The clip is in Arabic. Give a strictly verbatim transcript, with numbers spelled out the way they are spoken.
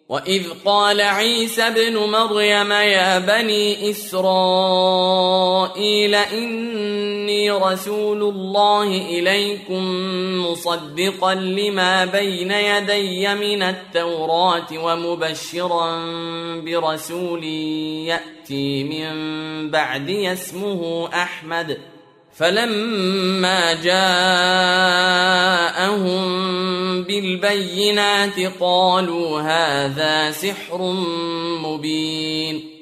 وإذ قال عيسى ابن مريم يا بني إسرائيل إني رسول الله إليكم مصدقا لما بين يدي من التوراة ومبشرا برسول يأتي من بعدي اسمه أحمد. فلما جاءهم بالبينات قالوا هذا سحر مبين.